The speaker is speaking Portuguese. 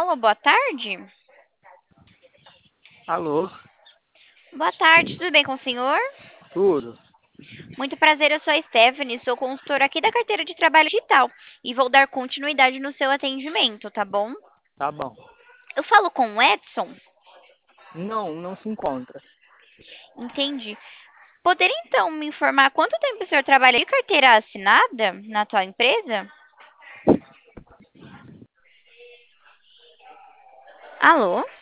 Alô, boa tarde. Alô, Boa tarde, tudo bem com o senhor? tudo? Muito prazer, eu sou a Stephanie, sou consultora aqui da carteira de trabalho digital e vou dar continuidade no seu atendimento, tá bom? Tá bom. Eu falo com o Edson? Não, não se encontra. Entendi. Poderia então me informar quanto tempo o senhor trabalha de carteira assinada na atual empresa? Alô?